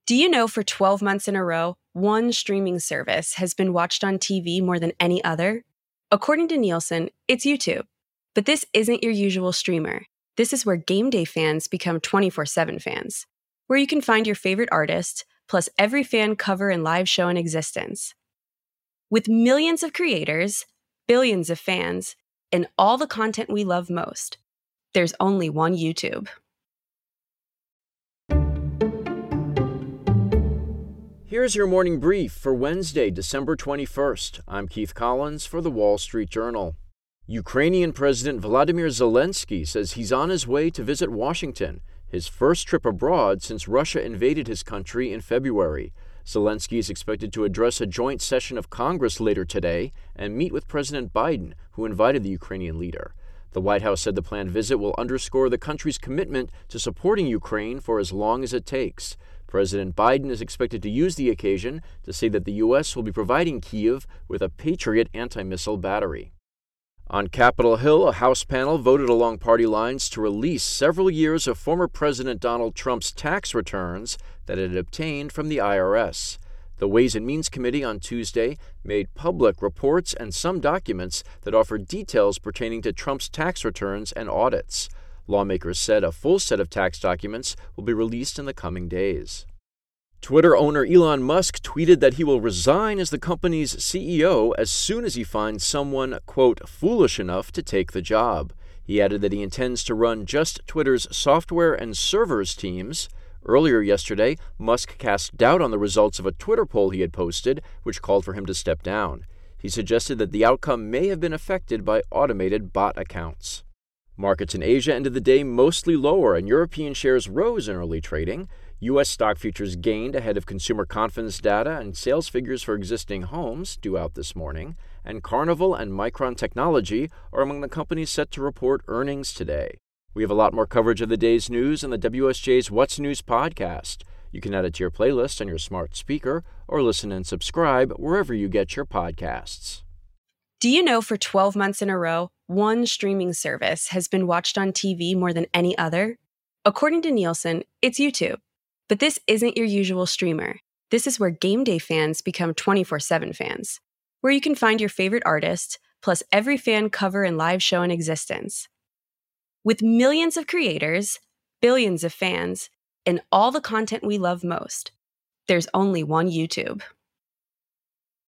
Do you know for 12 months in a row, one streaming service has been watched on TV more than any other? According to Nielsen, it's YouTube. But this isn't your usual streamer. This is where game day fans become 24/7 fans, where you can find your favorite artist, plus every fan cover and live show in existence. With millions of creators, billions of fans, and all the content we love most, there's only one YouTube. Here's your morning brief for Wednesday, December 21st. I'm Keith Collins for The Wall Street Journal. Ukrainian President Volodymyr Zelensky says he's on his way to visit Washington, his first trip abroad since Russia invaded his country in February. Zelensky is expected to address a joint session of Congress later today and meet with President Biden, who invited the Ukrainian leader. The White House said the planned visit will underscore the country's commitment to supporting Ukraine for as long as it takes. President Biden is expected to use the occasion to say that the U.S. will be providing Kyiv with a Patriot anti-missile battery. On Capitol Hill, a House panel voted along party lines to release several years of former President Donald Trump's tax returns that it had obtained from the IRS. The Ways and Means Committee on Tuesday made public reports and some documents that offered details pertaining to Trump's tax returns and audits. Lawmakers said a full set of tax documents will be released in the coming days. Twitter owner Elon Musk tweeted that he will resign as the company's CEO as soon as he finds someone, quote, foolish enough to take the job. He added that he intends to run just Twitter's software and servers teams. Earlier yesterday, Musk cast doubt on the results of a Twitter poll he had posted, which called for him to step down. He suggested that the outcome may have been affected by automated bot accounts. Markets in Asia ended the day mostly lower, and European shares rose in early trading. U.S. stock futures gained ahead of consumer confidence data and sales figures for existing homes due out this morning. And Carnival and Micron Technology are among the companies set to report earnings today. We have a lot more coverage of the day's news in the WSJ's What's News podcast. You can add it to your playlist on your smart speaker or listen and subscribe wherever you get your podcasts. Do you know for 12 months in a row, one streaming service has been watched on TV more than any other? According to Nielsen, it's YouTube. But this isn't your usual streamer. This is where game day fans become 24/7 fans, where you can find your favorite artist, plus every fan cover and live show in existence. With millions of creators, billions of fans, and all the content we love most, there's only one YouTube.